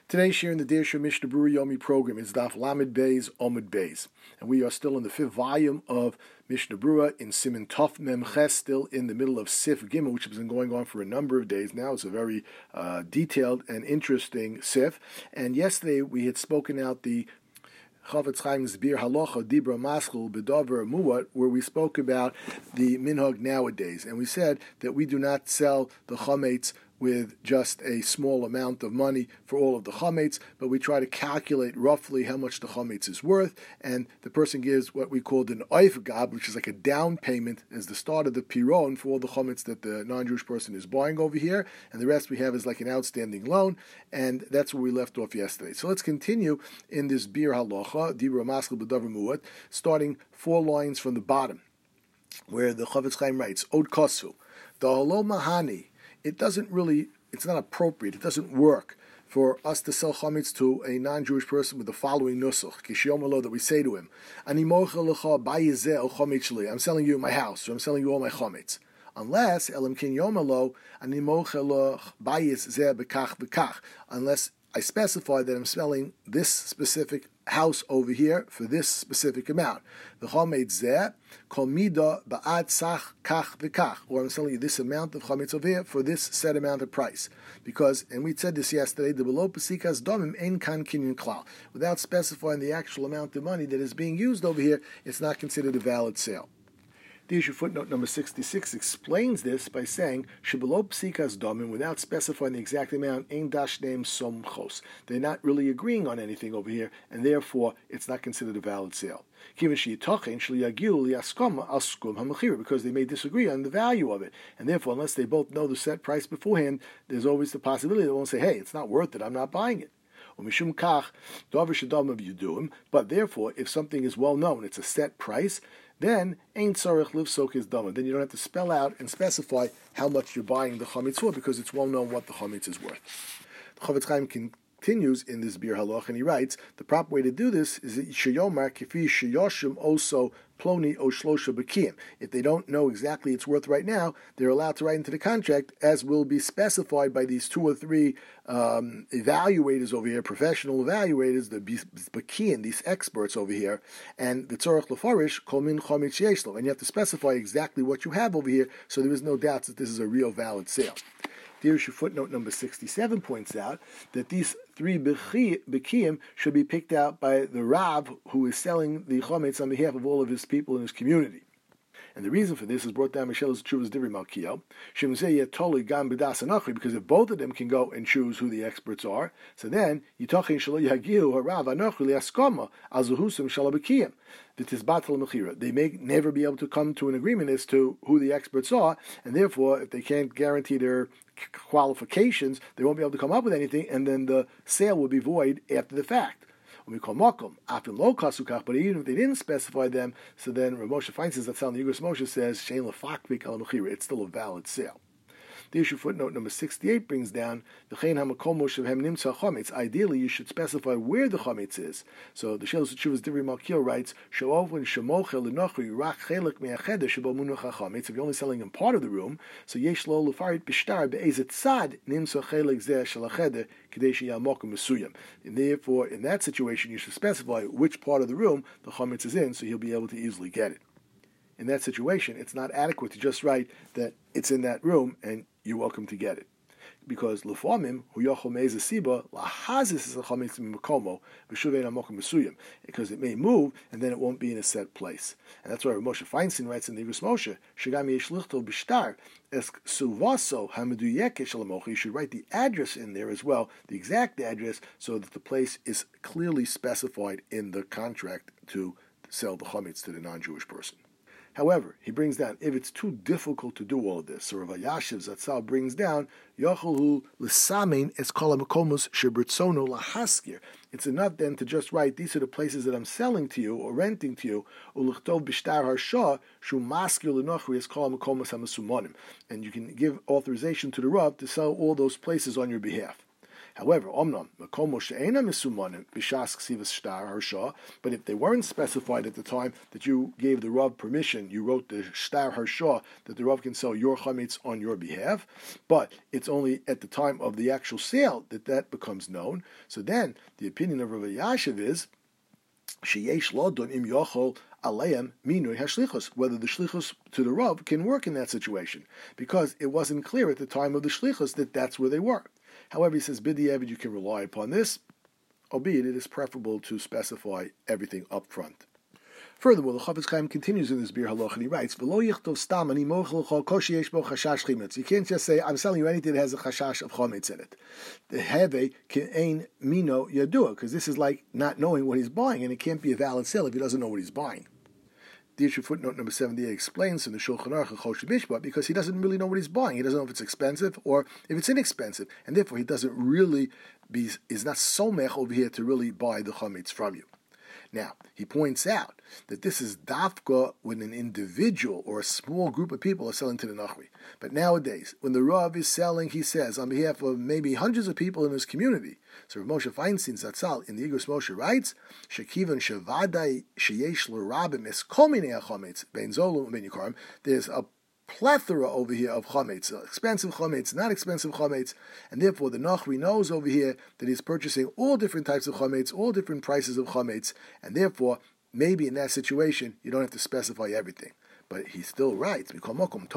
Today, sharing the Deir Mishnah Berurah Yomi program is Daf Lamed Beis Omid Beis, and we are still in the 5th volume of Mishnah Berurah in Siman Tov Mem Ches, still in the middle of Sif Gimel, which has been going on for a number of days now. It's a very detailed and interesting Sif, and yesterday we had spoken out the Chofetz Chaim's Bir Halacha Dibra Maskul Bedover Muat, where we spoke about the minhag nowadays, and we said that we do not sell the chametz with just a small amount of money for all of the chametz, but we try to calculate roughly how much the chametz is worth, and the person gives what we called an oif gab, which is like a down payment as the start of the piron for all the chametz that the non-Jewish person is buying over here, and the rest we have is like an outstanding loan, and that's where we left off yesterday. So let's continue in this Bir Halacha, Dibra Maskul B'Davar Muat, starting 4 lines from the bottom, where the Chofetz Chaim writes, Od Kosu, the Halo Mahani, it's not appropriate, it doesn't work for us to sell chametz to a non-Jewish person with the following nusach, kishiyomalo, that we say to him, Ani mochel lecha bayizeh el chametz sheli, I'm selling you my house, or I'm selling you all my chametz. Unless, elam kin yomalo, ani mochel bayizeh bekach bekach, unless I specify that I'm selling this specific house over here for this specific amount. The chametz zeh kol mida ba'ad sach kach v'kach, or I'm selling you this amount of chametz over here for this set amount of price. Because, and we said this yesterday, the below pasikas domim ein kan kinyan klal. Without specifying the actual amount of money that is being used over here, it's not considered a valid sale. The issue footnote number 66 explains this by saying, Shebelo psikas domim, without specifying the exact amount, ein dash name somchos. They're not really agreeing on anything over here, and therefore it's not considered a valid sale. Because they may disagree on the value of it, and therefore, unless they both know the set price beforehand, there's always the possibility they won't say, hey, it's not worth it, I'm not buying it. But therefore, if something is well known, it's a set price, then ain't tzarich livsok is dama. Then you don't have to spell out and specify how much you're buying the chametz for, because it's well known what the chametz is worth. The Chofetz Chaim continues in this Bir Halach, and he writes, the proper way to do this is that sheyomar kifi sheyoshim also ploni o shlosha b'kiyim. If they don't know exactly its worth right now, they're allowed to write into the contract, as will be specified by these 2 or 3 evaluators over here, professional evaluators, the b'kiyim, these experts over here, and the tzorach lefarish kol min chametz yeshlo, and you have to specify exactly what you have over here, so there is no doubt that this is a real valid sale. The footnote number 67 points out that these 3 bekiyim should be picked out by the Rav who is selling the chametz on behalf of all of his people in his community. And the reason for this is brought down Michelle's Chuvas Divri Malkiel, because if both of them can go and choose who the experts are, so then they may never be able to come to an agreement as to who the experts are, and therefore, if they can't guarantee their qualifications, they won't be able to come up with anything, and then the sale will be void after the fact. We call makom after low kasukach, but even if they didn't specify them, so then Rav Moshe Feinstein, that's how the Yigros Moshe says shein lefakvik al mechira. It's still a valid sale. The issue footnote number 68 brings down the chein hamakom shevhem nimtza chametz. Ideally, you should specify where the chametz is. So the Shelos Tshuvas Divrei Malkiel writes, "Sheovin shemochel lenochri rak chelik me'acheder shebo munach chametz." If you're only selling in part of the room, so yesh lo lefarit b'shtar be'ezet tzad nimtza chelik zeh shel acheder k'dei sheyamokum mesuyam. And therefore, in that situation, you should specify which part of the room the chametz is in, so you'll be able to easily get it. In that situation, it's not adequate to just write that it's in that room and you're welcome to get it, because lefamim hu yochel meiz siba lahazis is a chametz mimakomo v'shuvein amokum mesuyim, because it may move and then it won't be in a set place, and that's why Rav Moshe Feinstein writes in the Yigros Moshe shegam yesh lichtol b'shtar es suvaso hameduyeket shel hamochi. You should write the address in there as well, the exact address, so that the place is clearly specified in the contract to sell the chametz to the non-Jewish person. However, he brings down, if it's too difficult to do all of this, so Rav Yashiv Zatzal brings down, Yochelu l'samein es kol hamakomos shebritzono lahaskir. It's enough then to just write, these are the places that I'm selling to you or renting to you, u'lichtov b'shtar harsha shu maskir l'nochri es kol hamakomos hamasumonim. And you can give authorization to the Rav to sell all those places on your behalf. However, omnam makomo she'ena misumanim b'shas ksivas shtar harsha. But if they weren't specified at the time that you gave the Rav permission, you wrote the shtar harsha that the Rav can sell your chametz on your behalf, but it's only at the time of the actual sale that becomes known. So then the opinion of Rav Yashiv is sheyesh lodon im yochol aleim minui hashlichus, whether the shlichus to the Rav can work in that situation, because it wasn't clear at the time of the shlichus that that's where they were. However, he says b'diavad you can rely upon this, albeit it is preferable to specify everything up front. Furthermore, the Chafetz Chaim continues in this Bir Halacha and he writes, "V'lo yichtov stam ani mochel l'chol koshi yesh bo chashash chimetz." You can't just say, "I'm selling you anything that has a chashash of chametz in it." The heve ke'ein mino yadua, because this is like not knowing what he's buying, and it can't be a valid sale if he doesn't know what he's buying. The issue footnote number 78 explains in the Shulchan Aruch and Chosh Bishpat because he doesn't really know what he's buying. He doesn't know if it's expensive or if it's inexpensive, and therefore he doesn't really is not so mech over here to really buy the chametz from you. Now, he points out that this is dafka when an individual or a small group of people are selling to the Nachri. But nowadays, when the Rav is selling, he says, on behalf of maybe hundreds of people in his community. So Rav Moshe Feinstein Zatzal in the Igros Moshe writes, Shekivan shevadai sheyesh l'rabim es kol minei hachametz bein zolu u'bein yikarim. There's a plethora over here of chametz, expensive chametz, not expensive chametz, and therefore the Nachri knows over here that he's purchasing all different types of chametz, all different prices of chametz, and therefore maybe in that situation you don't have to specify everything. But he still writes, it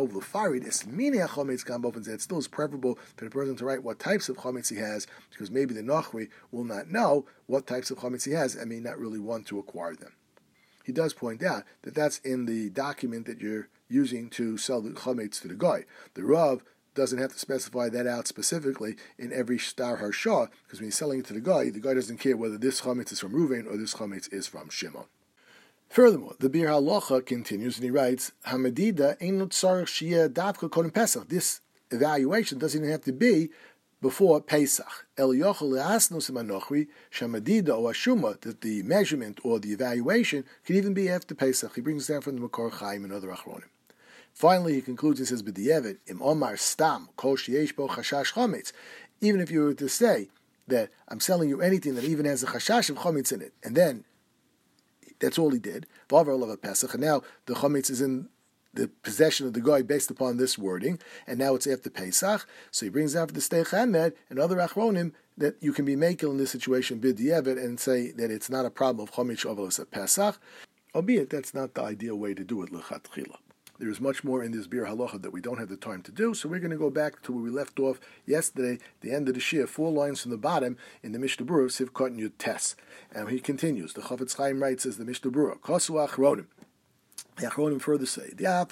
still is preferable for the person to write what types of chametz he has, because maybe the Nachri will not know what types of chametz he has and may not really want to acquire them. He does point out that that's in the document that you're using to sell the chametz to the guy. The Rav doesn't have to specify that out specifically in every shtar harsha, because when he's selling it to the guy doesn't care whether this chametz is from Reuven or this chametz is from Shimon. Furthermore, the Bir Halacha continues and he writes, Hamadida ein tzarich sheyeh davka kodem Pesach. This evaluation doesn't even have to be before Pesach. El yochel le'asnos imanochri shamadida or ashuma, that the measurement or the evaluation can even be after Pesach. He brings down from the Makor Chaim and other achronim. Finally, he concludes and says, "B'di'evet im omar stam kol sheyesh bo chashash chametz." Even if you were to say that I'm selling you anything that even has a chashash of chametz in it, and then that's all he did, v'avar olav Pesach, and now the chametz is in the possession of the guy based upon this wording, and now it's after Pesach. So he brings down for the Stei Chamed and other achronim that you can be making in this situation b'di'evet and say that it's not a problem of chametz avalos at Pesach, albeit that's not the ideal way to do it l'chatchila. There's much more in this Bir Halacha that we don't have the time to do, so we're going to go back to where we left off yesterday, the end of the Shir, 4 lines from the bottom in the Mishnah Berurah, Sivkot and Yud Tes. And he continues, the Chafetz Chaim writes as the Mishnah Berurah, Kosu Achronim. The Achronim further say,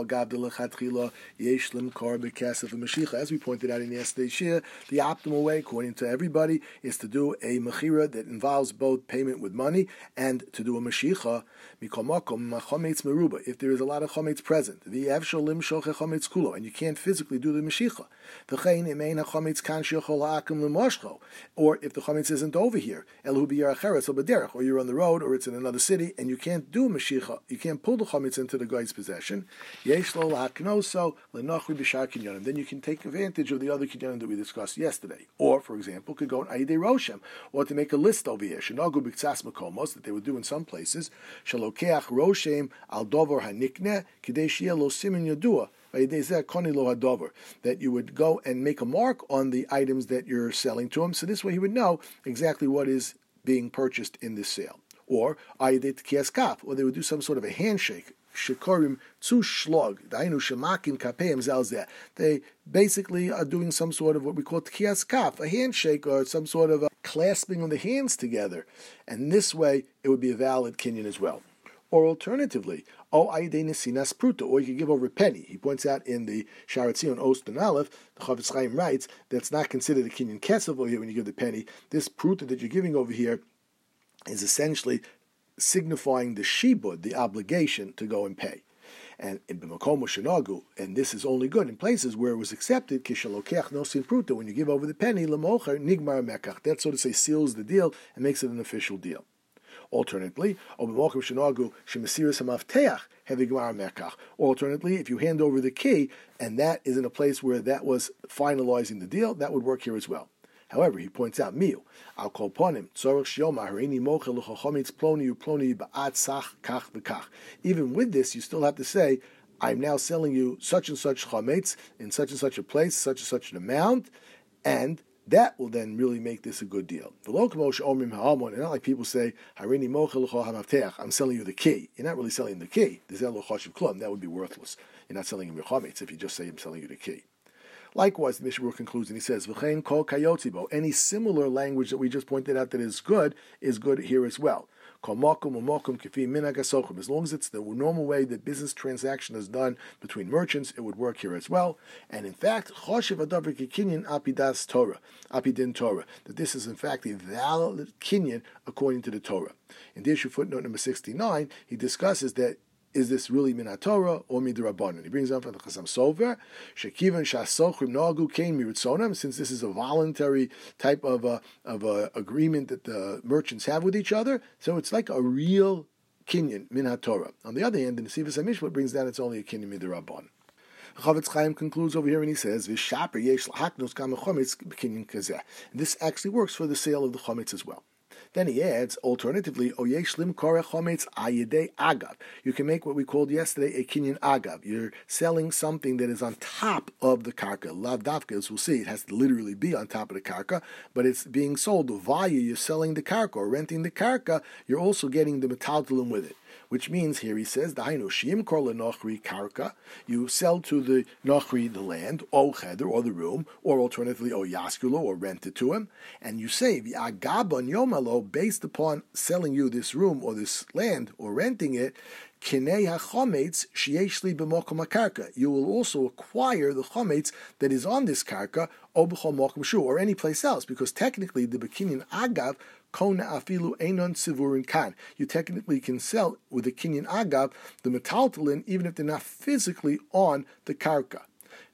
as we pointed out in yesterday's shir, the optimal way, according to everybody, is to do a mechira that involves both payment with money and to do a mashicha, if there is a lot of chometz present, and you can't physically do the mashicha. Or if the chometz isn't over here, or you're on the road, or it's in another city, and you can't do mashicha, you can't pull the chometz into the guy's possession, then you can take advantage of the other kinyanim that we discussed yesterday. Or, for example, could go on Ayidei Roshem, or to make a list over here, that they would do in some places, Roshem al dover hanikne kedei lo simin yadua, that you would go and make a mark on the items that you're selling to him, so this way he would know exactly what is being purchased in this sale. Or Ayidei Tkiyas, or they would do some sort of a handshake. Shikorim zu shlog, dainu shemakin kapeim zalzeh. They basically are doing some sort of what we call tkiyas kaf, a handshake or some sort of a clasping of the hands together. And this way, it would be a valid kinyan as well. Or alternatively, o aidei nesinas pruta, or you could give over a penny. He points out in the Sharat Zion Ost and Aleph, the Chafetz Chaim writes that's not considered a kinyan kesef over here when you give the penny. This pruta that you're giving over here is essentially signifying the shibud, the obligation to go and pay. And in b'makom shenagu, and this is only good in places where it was accepted, kishalokech nosin pruta, when you give over the penny, lamocher nigmar mekach. That, so to say, seals the deal and makes it an official deal. Alternately, alternately, if you hand over the key, and that is in a place where that was finalizing the deal, that would work here as well. However, he points out, Miu, Al Kol Ponim, Tzorach Shioma, Hareini Mochel L'Chochomitz Ploni Uploni Ba'at Sach Kach V'Kach. Even with this, you still have to say, I'm now selling you such and such chometz in such and such a place, such and such an amount, and that will then really make this a good deal. And not like people say, I'm selling you the key. You're not really selling the key. That would be worthless. You're not selling him your chometz if you just say I'm selling you the key. Likewise, the Mishnah concludes and he says, "V'chein kol kayotzibo." Any similar language that we just pointed out that is good here as well. As long as it's the normal way that business transaction is done between merchants, it would work here as well. And in fact, apidin Torah, that this is in fact a valid kinyan according to the Torah. In the issue footnote number 69, he discusses that is this really min haTorah or midrabanan? He brings up from the Chasam Sofer, shekivan shasochrim nagu kain miritzonam, since this is a voluntary type of agreement that the merchants have with each other, so it's like a real kinyan min haTorah. On the other hand, the Nesivos HaMishpat brings down it's only a kinyan midrabanan. Chavetz Chaim concludes over here and he says, "V'shaper yesh lahaknos kama chometz b'kinyan kazeh." This actually works for the sale of the chometz as well. Then he adds, alternatively, oyesh limkor chometz ayidei agav. You can make what we called yesterday a kinyan agav. You're selling something that is on top of the karka. Lav dafka, as we'll see, it has to literally be on top of the karka, but it's being sold. Via you're selling the karka or renting the karka, you're also getting the metaltalin with it. Which means here he says, "Dahainu shim kor lenochri karka." You sell to the nochri the land, or cheder, or the room, or alternatively, or yaskulo, or rent it to him, and you say v'agabon yomalo, based upon selling you this room or this land or renting it. Kinei hachometz sheyesh li b'mokom hakarka. You will also acquire the chometz that is on this karka, or b'chol mokom shu, or any place else, because technically the bekinyan agav. Kona afilu einon sivurin kan. You technically can sell with the kinyan agav the metaltalin even if they're not physically on the karka.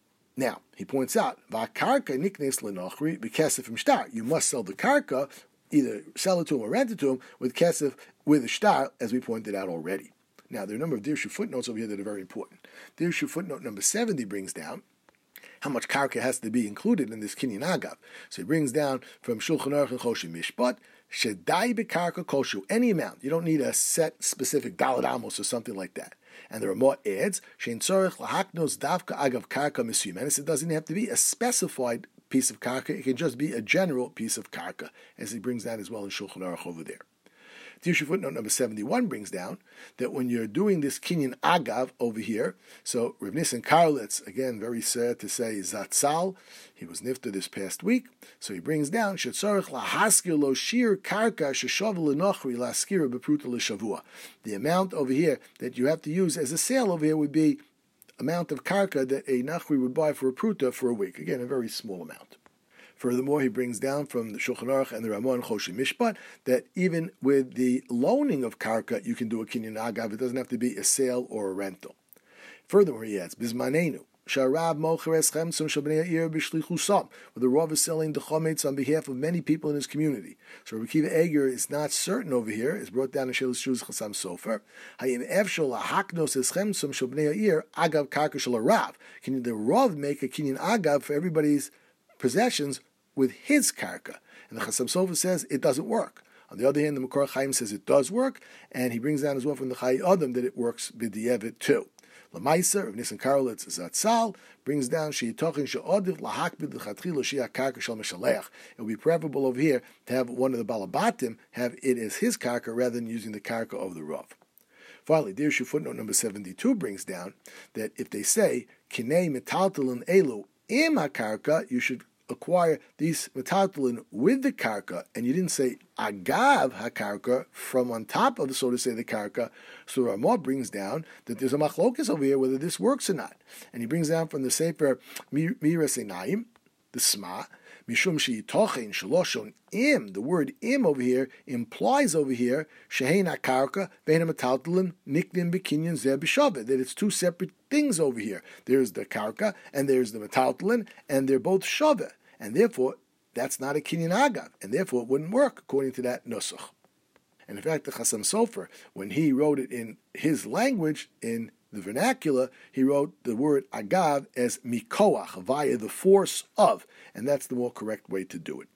Now he points out va'karka niknes lenochri b'kesef mishtar. You must sell the karka, either sell it to him or rent it to him with kesef with a shtar, as we pointed out already. Now there are a number of dirshu footnotes over here that are very important. Dirshu footnote number 70 brings down how much karka has to be included in this kinyan agav. So he brings down from Shulchan Aruch and Choshi Mishpat, Shedai bekarka koshu, any amount. You don't need a set specific daled amos or something like that. And there are more adds, Shein tzorich lahaknos davka agav karka misuyim. And it doesn't have to be a specified piece of karka, it can just be a general piece of karka, as he brings down as well in Shulchan Aruch over there. Dirshu footnote number 71 brings down that when you're doing this kinyan agav over here, so Rav Nissen Karlitz, again very sad to say, Zatzal, he was nifta this past week, so he brings down shetzorich lahaskir lo shir karka sheshav lenochri laskira bepruta l'shavua. The amount over here that you have to use as a sale over here would be amount of karka that a nachri would buy for a pruta for a week. Again, a very small amount. Furthermore, he brings down from the Shulchan Aruch and the Ramah and Choshi Mishpat that even with the loaning of karka, you can do a kinyan agav. It doesn't have to be a sale or a rental. Furthermore, he adds, Bizmanenu, Sharav Mocheres Chemsum Shabnei Yair B'Shlichusam, where the Rav is selling the chometz on behalf of many people in his community. So Rabbi Akiva Eger is not certain over here, is brought down in Shelis Shuz Chasam Sofer. Hayim Evshol Lahaknos Es Chemsum Shabnei Yair Agav Karka Shel Rav. Can the Rav make a kinyan agav for everybody's possessions with his karka? And the Chasam Sofer says it doesn't work. On the other hand, the Makor Chaim says it does work, and he brings down as well from the Chai Adam that it works b'di'evet too. Lamaisa, Rav Nissen Karlitz Zatzal brings down she'itochin she'odiv lahakbid l'chatchila she'ah karka shel meshaleach. It would be preferable over here to have one of the balabatim have it as his karka rather than using the karka of the Rav. Finally, Dirshu footnote number 72 brings down that if they say kinei metaltalin elu im hakarka, you should acquire these metaltalin with the karka, and you didn't say agav hakarka from on top of the, so to say, the karka. So Ramah brings down that there's a machlokas over here whether this works or not, and he brings down from the Sefer Miras Einayim, the Sma, Mishum she'itochen shaloshon im. The word im over here implies over here shehein hakarka ve'en metaltalin nikdim b'kinyan zeh b'shaveh, that it's two separate things over here. There's the karka and there's the metaltalin, and they're both shaveh, and therefore that's not a kinyan agav, and therefore it wouldn't work according to that nusach. And in fact, the Chasam Sofer, when he wrote it in his language, in the vernacular, he wrote the word agav as mikoach, via the force of, and that's the more correct way to do it.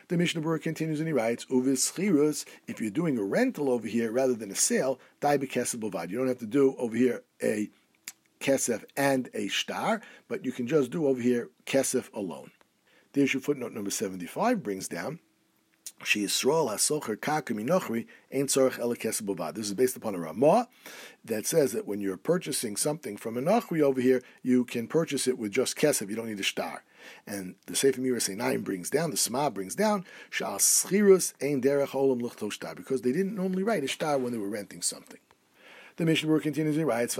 The Mishnah Berurah continues and he writes, Uvis chirus, if you're doing a rental over here rather than a sale, dai bekesef bovad. You don't have to do over here a kesef and a shtar, but you can just do over here kesef alone. The issue footnote number 75 brings down, this is based upon a Ramah that says that when you're purchasing something from a Nachri over here, you can purchase it with just kesef, you don't need a shtar. And the Sefer Miras Einayim brings down, the Sma brings down, because they didn't normally write a shtar when they were renting something. The Mishnah Berurah continues and writes,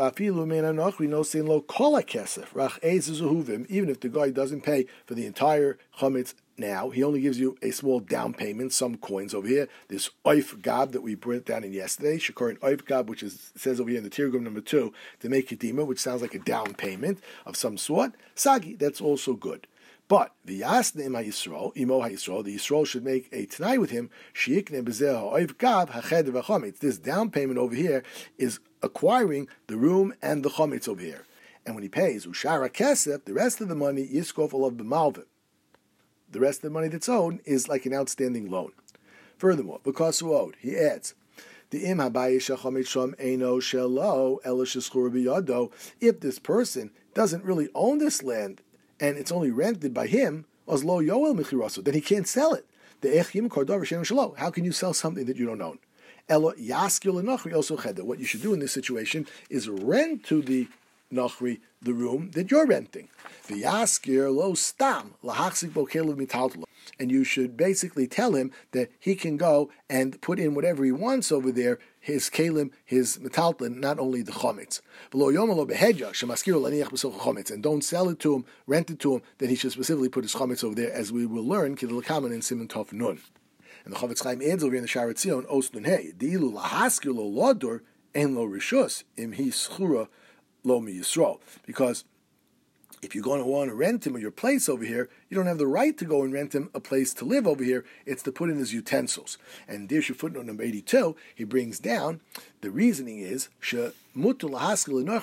even if the guy doesn't pay for the entire chametz now, he only gives you a small down payment, some coins over here. This oif gab that we brought down in yesterday, Shikorin oif gab, which says over here in the Tirgum number 2, to make kedima, which sounds like a down payment of some sort. Sagi, that's also good. But the Yasne Imo HaYisrael, the Yisrael should make a Tanai with him. This down payment over here is acquiring the room and the chometz over here. And when he pays Ushara Kesef, the rest of the money Yiskof Olav B'Malvin. The rest of the money that's owed is like an outstanding loan. Furthermore, because who owed, he adds, if this person doesn't really own this land, and it's only rented by him, then he can't sell it. How can you sell something that you don't own? What you should do in this situation is rent to the Nachri the room that you're renting. And you should basically tell him that he can go and put in whatever he wants over there, his kalim, his metaltlin, not only the chometz. And don't sell it to him, rent it to him, that he should specifically put his chometz over there, as we will learn in Siman Tov Nun. And the Chofetz Chaim adds over here in the Shara Tzion, Os Nun Hey, Di'ilu lahaskir lo lodor, en lo rishus, im hi schura lo mi Yisrael. Because if you're going to want to rent him your place over here, you don't have the right to go and rent him a place to live over here. It's to put in his utensils. And there's your footnote number 82. He brings down, the reasoning is, you're allowed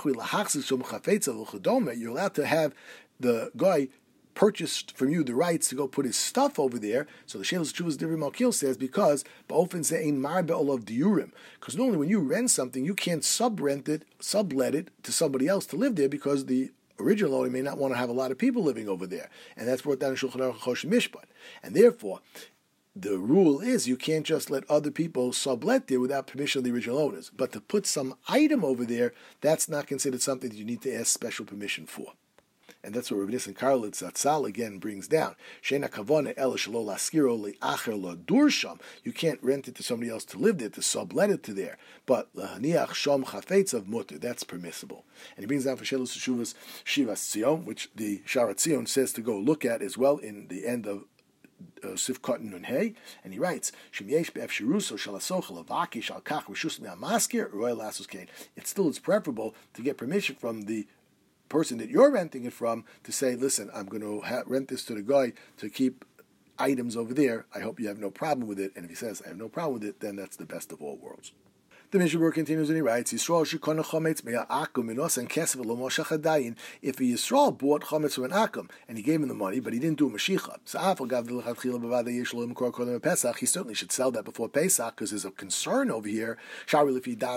to have the guy purchased from you the rights to go put his stuff over there. So the Sheilus Tshuvas Divrei Malkiel says, because because normally when you rent something, you can't sublet it to somebody else to live there, because the original owner may not want to have a lot of people living over there. And that's brought down in Shulchan Aruch Choshen Mishpat. And therefore, the rule is you can't just let other people sublet there without permission of the original owners. But to put some item over there, that's not considered something that you need to ask special permission for. And that's what Rav Nissen Karlitz Zatzal again brings down. Sheina kavona el shelo laskiro li'acher ladur sham. You can't rent it to somebody else to live there, to sublet it to there. But lahaniach sham chafetz of mutter, that's permissible. And he brings down for Sheilus Teshuvas Shivas Tzion, which the Shara Tzion says to go look at as well in the end of Sifkot Nun Hey, and he writes, it's preferable to get permission from the person that you're renting it from to say, listen, I'm going to rent this to the guy to keep items over there. I hope you have no problem with it. And if he says, I have no problem with it, then that's the best of all worlds. The Mishnah Berurah continues and he writes, Yisrael shekona chometz me'akum minos and kesef lo moshach hadayin. If a Yisrael bought chometz from an akum and he gave him the money, but he didn't do a mashicha, he certainly should sell that before Pesach, because there's a concern over here. Because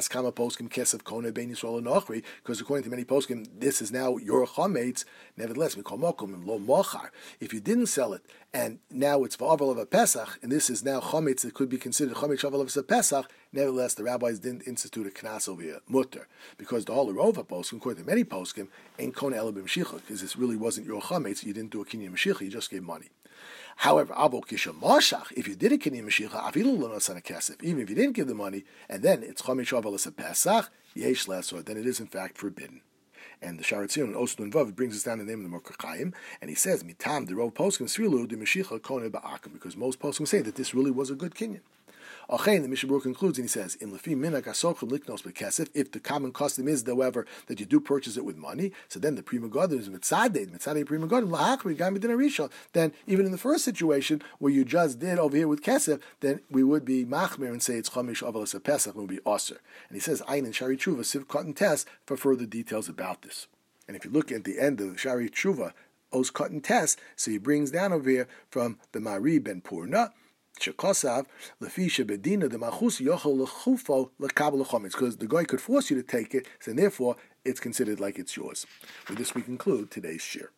according to many poskim, this is now your chometz. Nevertheless, if you didn't sell it and now it's v'aval of a Pesach, and this is now chometz that could be considered chometz shaval of a Pesach, nevertheless, the rabbis didn't institute a knas over here, mutter, because the whole Rova poskim, according to many poskim, ain't kona ela b'mshicha, because this really wasn't your chametz. You didn't do a kinyan mashicha, you just gave money. However, avo kisha mashach, if you did a kinyan mashicha, afilu lo nasan kesef, even if you didn't give the money, and then it's chometz shaval as a Pesach, yesh lesor, then it is in fact forbidden. And the Shara Tzion Osnun Vav brings us down the name of the Mokar Chaim, and he says, Mitam the Rov Poskim Srilu the Mashicha Kone Ba'akim, because most poskim say that this really was a good kinyan. The Mishnah Berurah concludes and he says, if the common custom is, however, that you do purchase it with money, so then the prima godim is mitzadei prima godim lahachri gam b'din harishon. Then even in the first situation where you just did over here with kesef, then we would be machmir and say it's chomish aval as a pesach, and it would be aser. And he says, Ayin and Shari Tshuva Siv Cotton Test for further details about this. And if you look at the end of Shari Tshuva Os Cotton Tess. So he brings down over here from the Mari Ben Purna, Shekosav, Lefisha Bedina, the Machus Yochel Lechufo Lekabel Chometz, because the guy could force you to take it, and therefore it's considered like it's yours. With this, we conclude today's shir.